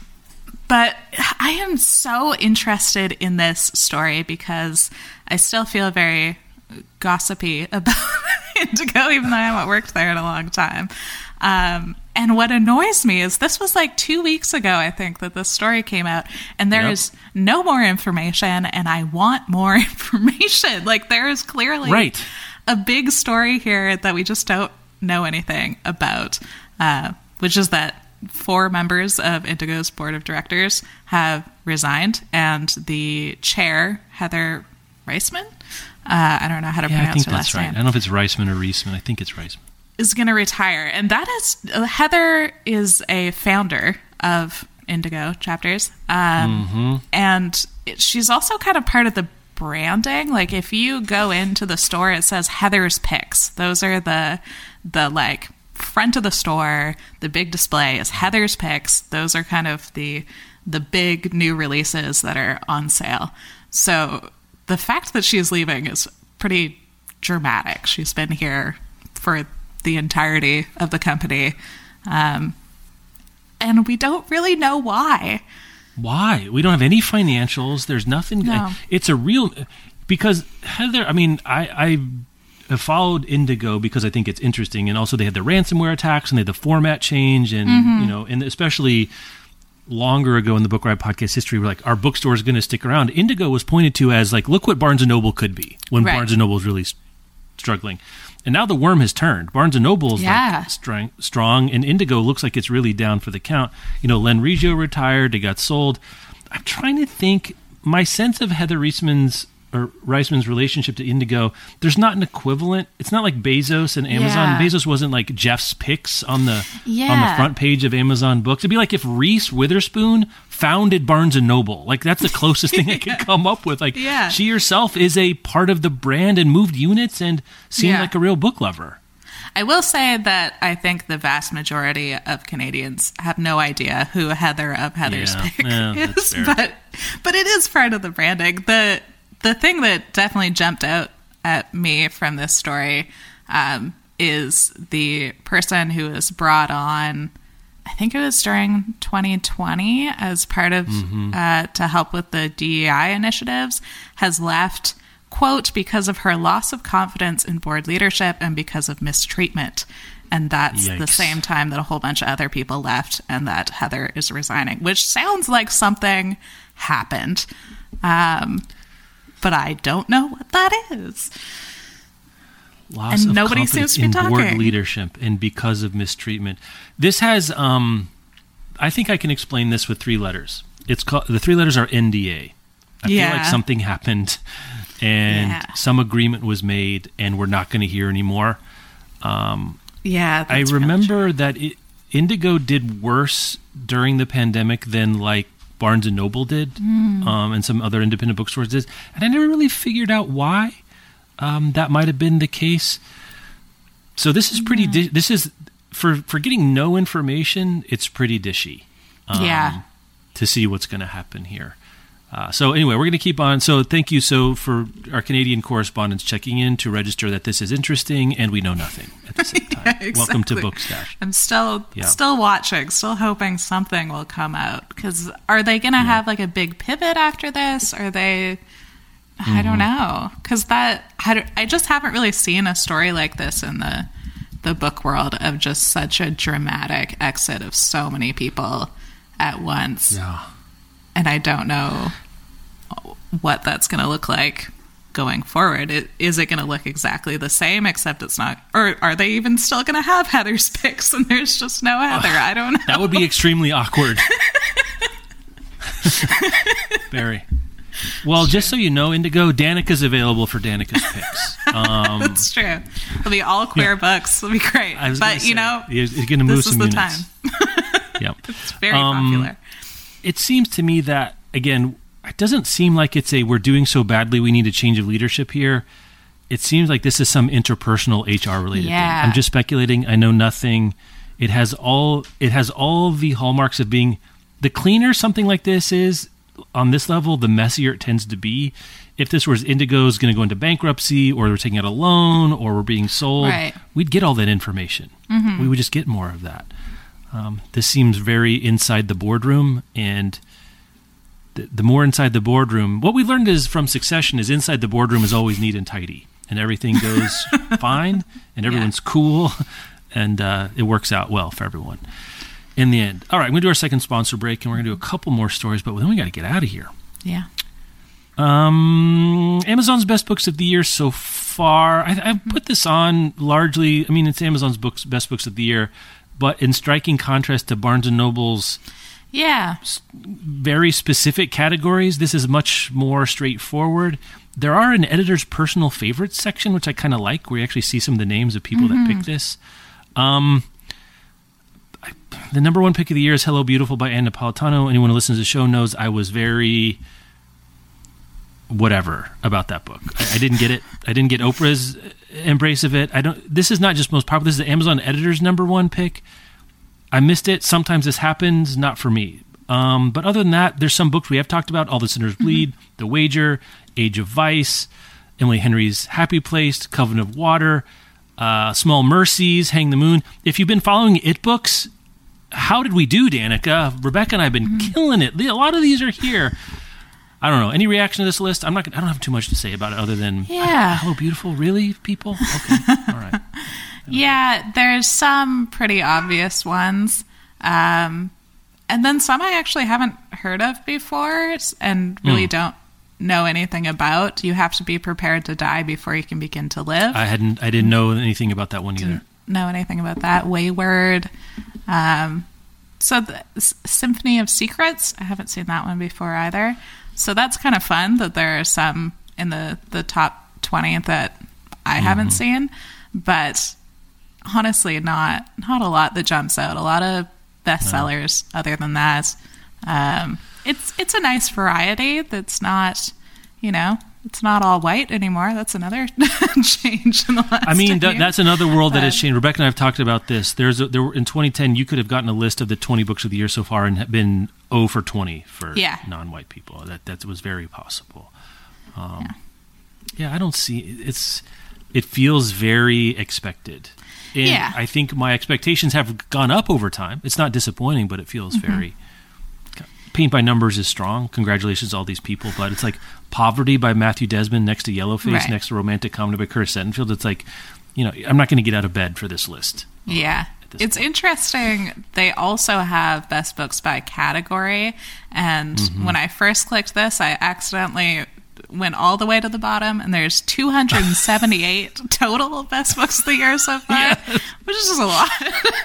But I am so interested in this story because I still feel very gossipy about Indigo, even though I haven't worked there in a long time. Um, and what annoys me is this was like two weeks ago, I think, that this story came out, and there yep. is no more information, and I want more information. Like, there is clearly right. a big story here that we just don't know anything about, uh, which is that four members of Indigo's board of directors have resigned, and the chair, Heather Reisman, uh, I don't know how to yeah, pronounce I think her that's last right. name. I don't know if it's Reisman or Reisman. I think it's Reisman. Is going to retire. And that is, uh, Heather is a founder of Indigo Chapters. Um, mm-hmm. And it, she's also kind of part of the branding. Like, if you go into the store, it says Heather's Picks. Those are the, the like, front of the store. The big display is Heather's Picks. Those are kind of the, the big new releases that are on sale. So the fact that she's leaving is pretty dramatic. She's been here for the entirety of the company, um, and we don't really know why. Why? We don't have any financials. There's nothing. No. It's a real, because Heather, I mean, I, I have followed Indigo because I think it's interesting, and also they had the ransomware attacks and they had the format change, and mm-hmm. you know, and especially longer ago in the Book Riot podcast history, we're like, our bookstore is going to stick around. Indigo was pointed to as like, look what Barnes and Noble could be when right. Barnes and Noble was really struggling. And now the worm has turned. Barnes and Noble is yeah. like strong, strong, and Indigo looks like it's really down for the count. You know, Len Riggio retired. They got sold. I'm trying to think. My sense of Heather Reisman's or Reisman's relationship to Indigo, there's not an equivalent. It's not like Bezos and Amazon. Yeah. Bezos wasn't like Jeff's Picks on the Yeah. on the front page of Amazon Books. It'd be like if Reese Witherspoon founded Barnes and Noble. Like that's the closest thing I could come up with. Like Yeah. she herself is a part of the brand and moved units and seemed Yeah. like a real book lover. I will say that I think the vast majority of Canadians have no idea who Heather of Heather's Yeah. Pick Yeah, that's is, fair. but but it is part of the branding. The the thing that definitely jumped out at me from this story um, is the person who was brought on. I think it was during twenty twenty as part of Mm-hmm. uh, to help with the D E I initiatives has left. Quote, because of her loss of confidence in board leadership and because of mistreatment. And that's Yikes. the same time that a whole bunch of other people left and that Heather is resigning, which sounds like something happened. Um, but I don't know what that is. Loss And of nobody confidence seems to be in board talking. leadership and because of mistreatment. This has, um, I think I can explain this with three letters. It's called, the three letters are N D A. I Yeah. feel like something happened and Yeah. some agreement was made and we're not going to hear anymore. Um, Yeah. I that's really remember that it, Indigo did worse during the pandemic than like Barnes and Noble did, Hmm. um, and some other independent bookstores did. And I never really figured out why um, that might have been the case. So this is pretty, di- this is, for, for getting no information, it's pretty dishy. um, Yeah. To see what's going to happen here. Uh, so anyway, we're going to keep on. So thank you so for our Canadian correspondents checking in to register that this is interesting and we know nothing at the same time. Yeah, Welcome to exactly. Bookstash. I'm still Yeah. still watching, still hoping something will come out. Because are they going to have like a big pivot after this? Are they? I Mm-hmm. don't know. Because that I, don't- I just haven't really seen a story like this in the the book world of just such a dramatic exit of so many people at once. Yeah. And I don't know what that's going to look like going forward. It, is it going to look exactly the same, except it's not? Or are they even still going to have Heather's Picks and there's just no Heather? I don't know. That would be extremely awkward. Very. Well, just so you know, Indigo, Danica's available for Danica's Picks. Um, That's true. It'll be all queer books. It'll be great. I was gonna But, say, you know, you're, you're going to move this is some the units. time. Yep. It's very Um, popular. It seems to me that, again, it doesn't seem like it's a we're doing so badly we need a change of leadership here. It seems like this is some interpersonal H R related Yeah. thing. I'm just speculating. I know nothing. It has all it has all the hallmarks of being the cleaner something like this is on this level, the messier it tends to be. If this was Indigo's going to go into bankruptcy or we're taking out a loan or we're being sold, Right. we'd get all that information. Mm-hmm. We would just get more of that. Um, this seems very inside the boardroom, and the, the more inside the boardroom, what we learned is from Succession is inside the boardroom is always neat and tidy, and everything goes fine, and everyone's cool, and uh, it works out well for everyone in the end. All right, I'm going to do our second sponsor break, and we're going to do a couple more stories, but then we got to get out of here. Yeah. Um, Amazon's best books of the year so far. I, I've put this on largely. I mean, it's Amazon's books, best books of the year, but in striking contrast to Barnes and Noble's Yeah. very specific categories, this is much more straightforward. There are an editor's personal favorites section, which I kind of like, where you actually see some of the names of people that picked this. Um, I, the number one pick of the year is Hello Beautiful by Ann Napolitano. Anyone who listens to the show knows I was very whatever about that book. I, I didn't get it. I didn't get Oprah's embrace of it. I don't. This is not just most popular. This is the Amazon editor's number one pick. I missed it. Sometimes this happens. Not for me. Um, but other than that, there's some books we have talked about. All the Sinners Bleed, mm-hmm. The Wager, Age of Vice, Emily Henry's Happy Place, Covenant of Water, uh, Small Mercies, Hang the Moon. If you've been following It books, how did we do, Danica? Rebecca and I have been mm-hmm. killing it. A lot of these are here. I don't know. Any reaction to this list? I'm not. I don't have too much to say about it other than, yeah. Hello Beautiful, really, people? Okay, all right. Yeah, there's some pretty obvious ones. Um, and then some I actually haven't heard of before and really mm. don't know anything about. You have to be prepared to die before you can begin to live. I hadn't. I didn't know anything about that one either. Didn't know anything about that. Wayward. Um, so the S- Symphony of Secrets. I haven't seen that one before either. So that's kind of fun that there are some in the, the top twenty that I mm-hmm. haven't seen, but honestly, not not a lot that jumps out. A lot of bestsellers no. other than that. Um, it's it's a nice variety that's not, you know, it's not all white anymore. That's another change in the last I mean, that, that's another world but, that has changed. Rebecca and I have talked about this. There's a, there were, in twenty ten, you could have gotten a list of the twenty books of the year so far and been zero for twenty for yeah. non-white people. That that was very possible. Um, yeah. yeah, I don't see it's. It feels very expected. And yeah. I think my expectations have gone up over time. It's not disappointing, but it feels mm-hmm. very... Paint by Numbers is strong. Congratulations to all these people. But it's like Poverty by Matthew Desmond next to Yellowface, right. next to Romantic Comedy by Curtis Settenfield. It's like, you know, I'm not going to get out of bed for this list. Yeah. It's point. interesting. They also have best books by category. And mm-hmm. when I first clicked this, I accidentally... went all the way to the bottom, and there's two hundred seventy-eight total best books of the year so far, yeah. which is just a lot.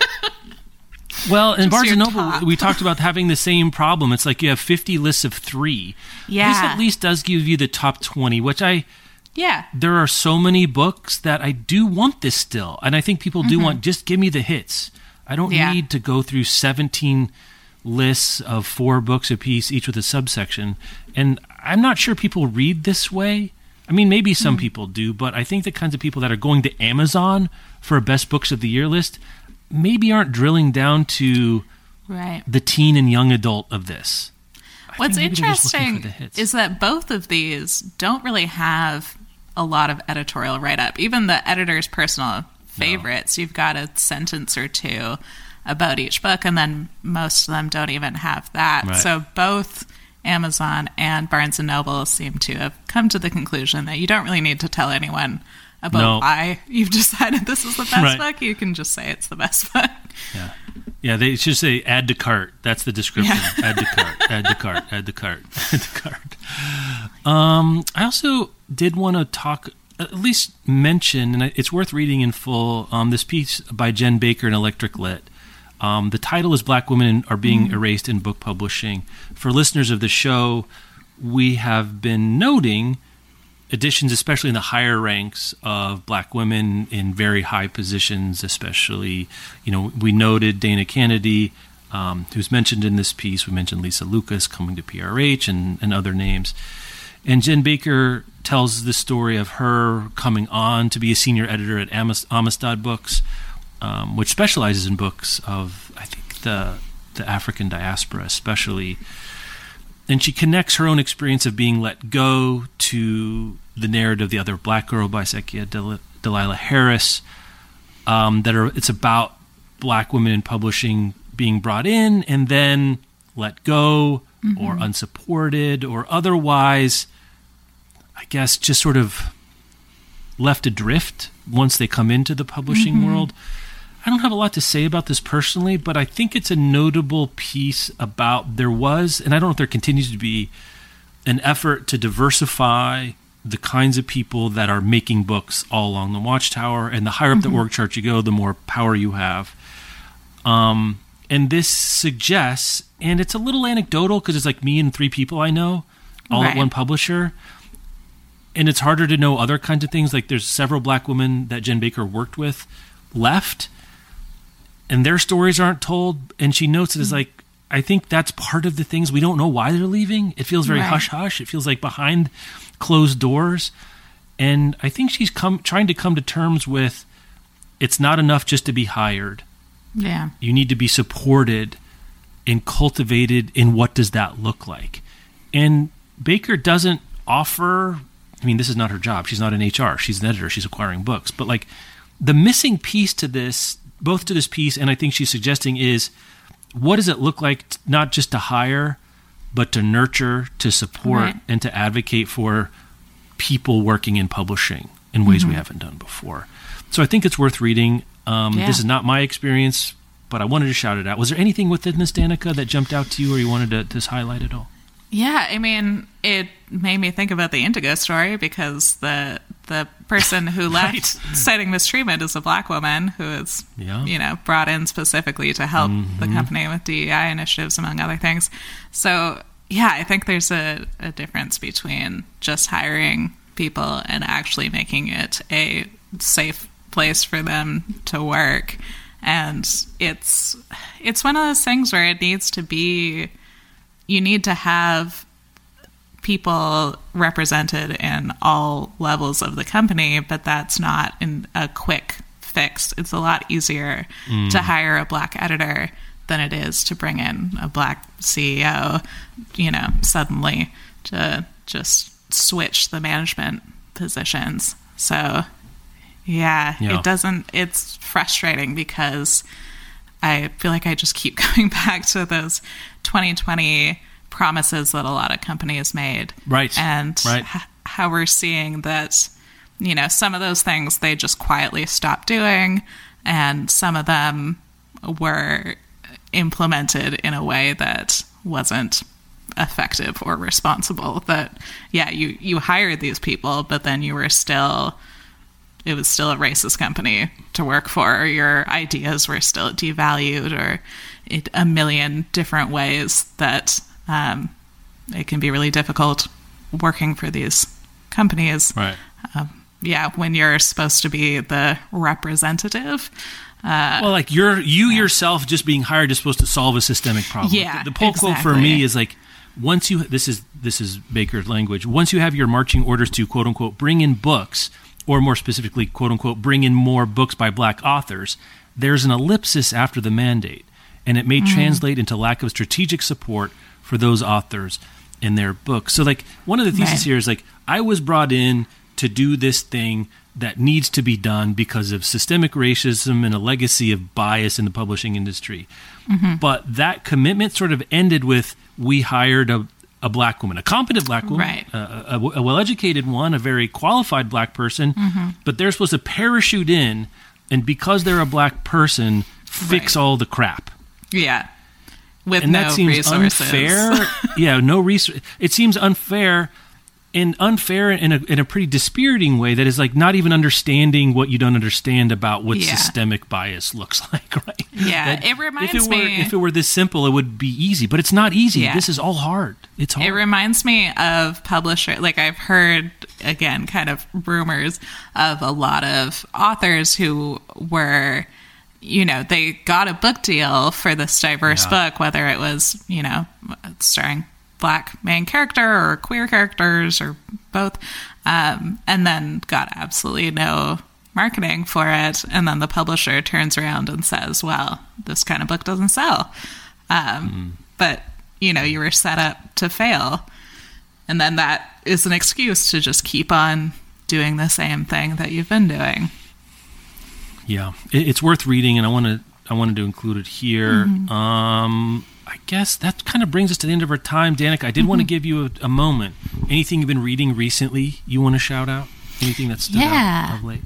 Well, in Barnes and Noble, top. we talked about having the same problem. It's like you have fifty lists of three. Yeah. This at least does give you the top twenty, which I... Yeah. There are so many books that I do want this still, and I think people do mm-hmm. want, just give me the hits. I don't yeah. need to go through seventeen lists of four books apiece, each with a subsection. And I'm not sure people read this way. I mean, maybe some mm. people do, but I think the kinds of people that are going to Amazon for a best books of the year list maybe aren't drilling down to right. the teen and young adult of this. I What's interesting is that both of these don't really have a lot of editorial write-up. Even the editor's personal favorites, no. you've got a sentence or two about each book, and then most of them don't even have that. Right. So both Amazon and Barnes and Noble seem to have come to the conclusion that you don't really need to tell anyone about no. why you've decided this is the best right. book. You can just say it's the best book. Yeah, yeah. They should say add to cart. That's the description. Yeah. Add to cart. Add to cart. Add to cart. Add to cart. Um, I also did want to talk. At least mention, and it's worth reading in full. Um, this piece by Jen Baker in Electric Lit. Um, the title is Black Women Are Being mm-hmm. Erased in Book Publishing. For listeners of the show, we have been noting editions, especially in the higher ranks, of Black women in very high positions, especially, you know, we noted Dana Kennedy, um, who's mentioned in this piece. We mentioned Lisa Lucas coming to P R H and, and other names. And Jen Baker tells the story of her coming on to be a senior editor at Amistad Books, Um, which specializes in books of, I think, the the African diaspora especially. And she connects her own experience of being let go to the narrative, The Other Black Girl by Zekia Del- Delilah Harris, um, that are it's about Black women in publishing being brought in and then let go mm-hmm. or unsupported or otherwise, I guess, just sort of left adrift once they come into the publishing mm-hmm. world. I don't have a lot to say about this personally, but I think it's a notable piece about there was, and I don't know if there continues to be, an effort to diversify the kinds of people that are making books all along the Watchtower. And the higher up mm-hmm. the org chart you go, the more power you have. Um, and this suggests, and it's a little anecdotal because it's like me and three people I know, all right. at one publisher. And it's harder to know other kinds of things. Like there's several Black women that Jen Baker worked with left, and their stories aren't told. And she notes it as like, I think that's part of the things. We don't know why they're leaving. It feels very right. hush-hush. It feels like behind closed doors. And I think she's come trying to come to terms with it's not enough just to be hired. Yeah. You need to be supported and cultivated in what does that look like. And Baker doesn't offer, I mean, this is not her job. She's not in H R. She's an editor. She's acquiring books. But like the missing piece to this, both to this piece and I think she's suggesting is, what does it look like t- not just to hire, but to nurture, to support, right. and to advocate for people working in publishing in ways mm-hmm. we haven't done before. So I think it's worth reading. Um, yeah. This is not my experience, but I wanted to shout it out. Was there anything within this, Danica, that jumped out to you or you wanted to just highlight at all? Yeah, I mean, it made me think about the Indigo story because the the person who left right. citing mistreatment is a Black woman who is, yeah. you know, brought in specifically to help mm-hmm. the company with D E I initiatives, among other things. So, yeah, I think there's a, a difference between just hiring people and actually making it a safe place for them to work. And it's it's one of those things where it needs to be, you need to have people represented in all levels of the company, but that's not in a quick fix. It's a lot easier mm. to hire a black editor than it is to bring in a black C E O, you know, suddenly to just switch the management positions. So yeah, yeah, it doesn't, it's frustrating because I feel like I just keep going back to those twenty twenty promises that a lot of companies made. Right. And right. H- how we're seeing that, you know, some of those things they just quietly stopped doing, and some of them were implemented in a way that wasn't effective or responsible. That, yeah, you, you hired these people, but then you were still, it was still a racist company to work for. Your ideas were still devalued, or it, a million different ways that um, it can be really difficult working for these companies. Right. Um, yeah, when you're supposed to be the representative. Uh, well, like you're you yeah. yourself just being hired is supposed to solve a systemic problem. Yeah, the, the pull exactly. quote for me is like, once you this is this is Baker's language. Once you have your marching orders to quote unquote bring in books, or more specifically quote unquote bring in more books by black authors, there's an ellipsis after the mandate, and it may mm. translate into lack of strategic support for those authors in their books. So like one of the theses right. here is like, I was brought in to do this thing that needs to be done because of systemic racism and a legacy of bias in the publishing industry. Mm-hmm. But that commitment sort of ended with, we hired a, a black woman, a competent black woman, right. a, a, a well-educated one, a very qualified black person, mm-hmm. but they're supposed to parachute in, and because they're a black person, fix right. all the crap. Yeah. With and no that seems resources. unfair. yeah, no resource. It seems unfair, and unfair in a in a pretty dispiriting way. That is like not even understanding what you don't understand about what yeah. systemic bias looks like. Right? Yeah, that it reminds if it were, me. If it were this simple, it would be easy. But it's not easy. Yeah. This is all hard. It's hard. It reminds me of publisher. Like I've heard again, kind of rumors of a lot of authors who were. You know, they got a book deal for this diverse yeah. book, whether it was, you know, starring black main character or queer characters or both, um, and then got absolutely no marketing for it. And then the publisher turns around and says, well, this kind of book doesn't sell. Um, mm. But, you know, you were set up to fail. And then that is an excuse to just keep on doing the same thing that you've been doing. Yeah, it's worth reading, and I want to I wanted to include it here. Mm-hmm. Um, I guess that kind of brings us to the end of our time, Danica. I did mm-hmm. want to give you a, a moment. Anything you've been reading recently you want to shout out? Anything that's stood yeah. out of late?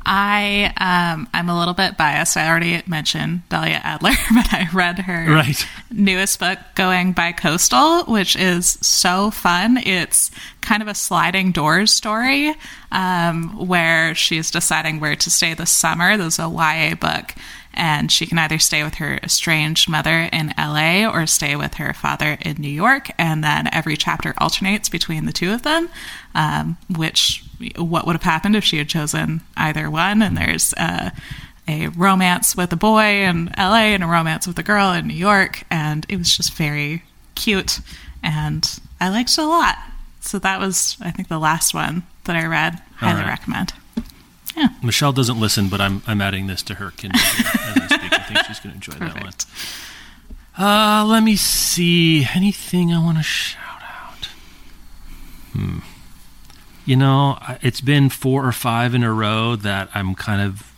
I um, I'm a little bit biased. I already mentioned Dahlia Adler, but I read her right. newest book, Going Bi-Coastal, which is so fun. It's kind of a sliding doors story um, where she's deciding where to stay this summer. This is a Y A book, and she can either stay with her estranged mother in L A or stay with her father in New York. And then every chapter alternates between the two of them, um, which what would have happened if she had chosen either one. And there's uh, a romance with a boy in L A and a romance with a girl in New York. And it was just very cute, and I liked it a lot. So that was, I think, the last one that I read. Highly right. recommend. Yeah. Michelle doesn't listen, but I'm I'm adding this to her Kindle as I speak. I think she's going to enjoy Perfect. that one. Uh, let me see. Anything I want to shout out? Hmm. You know, it's been four or five in a row that I'm kind of.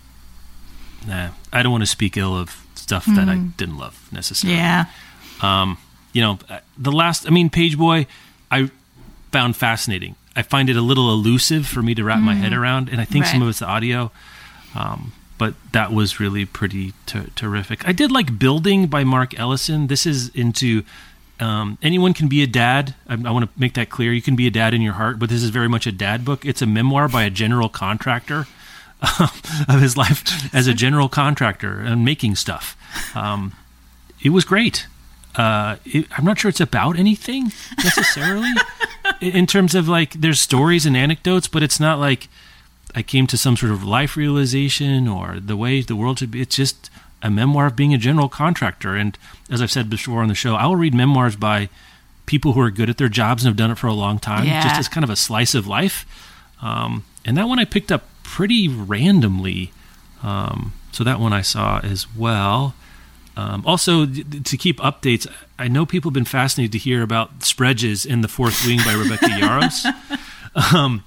Nah, I don't want to speak ill of stuff mm. that I didn't love necessarily. Yeah. Um. You know, the last. I mean, Page Boy, I found fascinating. I find it a little elusive for me to wrap mm. my head around, and I think right. some of it's the audio, um, but that was really pretty ter- terrific. I did like Building by Mark Ellison. This is into um, anyone can be a dad. I, I want to make that clear. You can be a dad in your heart, but this is very much a dad book. It's a memoir by a general contractor of his life as a general contractor and making stuff. Um, it was great. Uh, it, I'm not sure it's about anything necessarily. in terms of like there's stories and anecdotes, but it's not like I came to some sort of life realization or the way the world should be. It's just a memoir of being a general contractor. And as I've said before on the show, I will read memoirs by people who are good at their jobs and have done it for a long time, yeah. just as kind of a slice of life. Um, and that one I picked up pretty randomly. Um, so that one I saw as well. Um, also, to keep updates, I know people have been fascinated to hear about Spreages in The Fourth Wing by Rebecca Yarros. Um,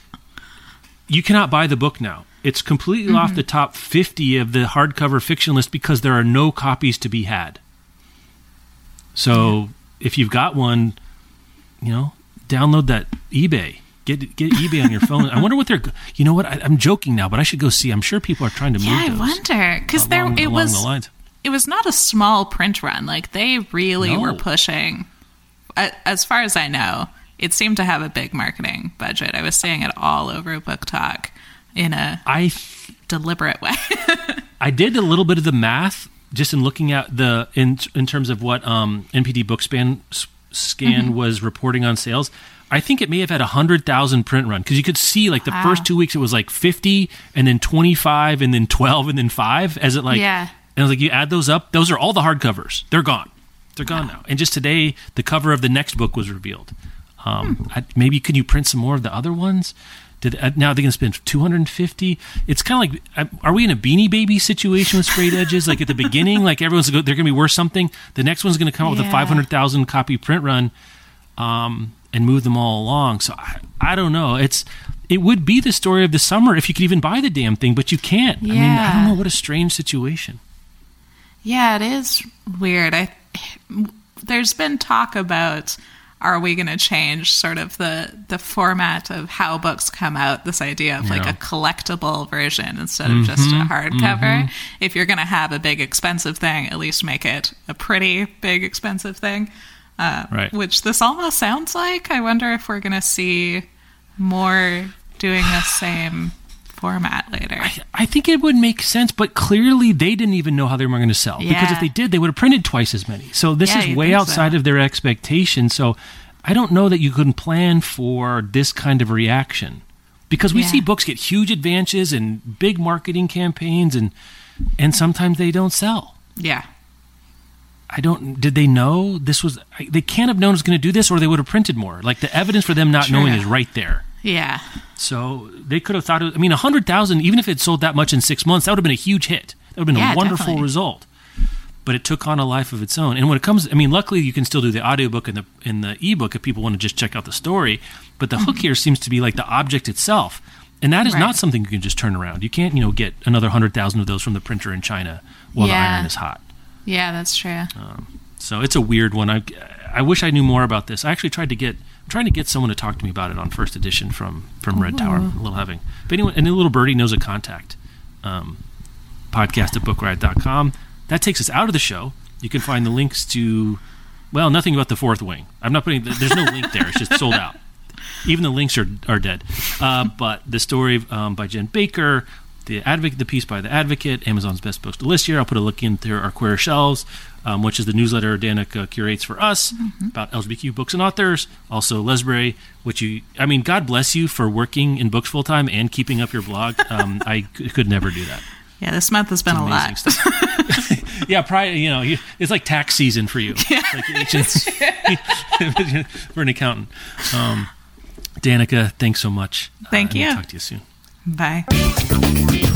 you cannot buy the book now. It's completely mm-hmm. off the top fifty of the hardcover fiction list because there are no copies to be had. So mm-hmm. if you've got one, you know, download that eBay. Get get eBay on your phone. I wonder what they're. You know what? I, I'm joking now, but I should go see. I'm sure people are trying to move yeah, those. I wonder because there it along was. The lines. It was not a small print run. Like they really No. were pushing. As far as I know, it seemed to have a big marketing budget. I was seeing it all over Book Talk in a I th- deliberate way. I did a little bit of the math just in looking at the in in terms of what um, N P D Bookspan Scan mm-hmm. was reporting on sales. I think it may have had a hundred thousand print run because you could see like the wow. first two weeks it was like fifty and then twenty-five and then twelve and then five as it like yeah. And I was like, you add those up, those are all the hardcovers. They're gone. They're gone wow. now. And just today, the cover of the next book was revealed. Um, hmm. I, maybe could you print some more of the other ones? Did uh, now they're going to spend two hundred fifty? It's kind of like, uh, are we in a Beanie Baby situation with sprayed edges? Like at the beginning, like everyone's go, they're going to be worth something. The next one's going to come up yeah. with a five hundred thousand copy print run um, and move them all along. So I, I don't know. It's it would be the story of the summer if you could even buy the damn thing, but you can't. Yeah. I mean, I don't know. What a strange situation. Yeah, it is weird. I there's been talk about are we going to change sort of the the format of how books come out? This idea of yeah. like a collectible version instead mm-hmm, of just a hardcover. Mm-hmm. If you're going to have a big expensive thing, at least make it a pretty big expensive thing. Uh, right. Which this almost sounds like. I wonder if we're going to see more doing the same format later. I, I think it would make sense, but clearly they didn't even know how they were going to sell. Yeah. Because if they did, they would have printed twice as many. So this Yeah, is you'd way think outside so. of their expectations. So I don't know that you couldn't plan for this kind of reaction. Because we Yeah. see books get huge advances and big marketing campaigns, and and sometimes they don't sell. Yeah. I don't. Did they know this was? They can't have known it was going to do this, or they would have printed more. Like the evidence for them not True. knowing is right there. Yeah. So they could have thought. It, I mean, a hundred thousand. Even if it sold that much in six months, that would have been a huge hit. That would have been Yeah, a wonderful definitely. result. But it took on a life of its own. And when it comes, I mean, luckily you can still do the audiobook and the in the ebook if people want to just check out the story. But the mm-hmm. hook here seems to be like the object itself, and that is Right. not something you can just turn around. You can't, you know, get another hundred thousand of those from the printer in China while Yeah. the iron is hot. Yeah, that's true. Um, so it's a weird one. I, I wish I knew more about this. I actually tried to get I'm trying to get someone to talk to me about it on First Edition from from Red Ooh. Tower. I'm a little having, if anyone, and a little birdie knows a contact. Um, podcast at book riot dot com. That takes us out of the show. You can find the links to, well, nothing about the Fourth Wing. I'm not putting. There's no link there. It's just sold out. Even the links are are dead. Uh, but the story um, by Jen Baker. The Advocate, the piece by The Advocate, Amazon's Best Books to List Year. I'll put a link into our Queer Shelves, um, which is the newsletter Danica curates for us mm-hmm. about L G B T Q books and authors. Also, Lesbury, which you, I mean, God bless you for working in books full time and keeping up your blog. Um, I c- could never do that. Yeah, this month has been It's a lot. stuff. yeah, probably, you know, you, it's like tax season for you. Yeah. Like, it's just, for an accountant. Um, Danica, thanks so much. Thank uh, and you. We'll talk to you soon. Bye.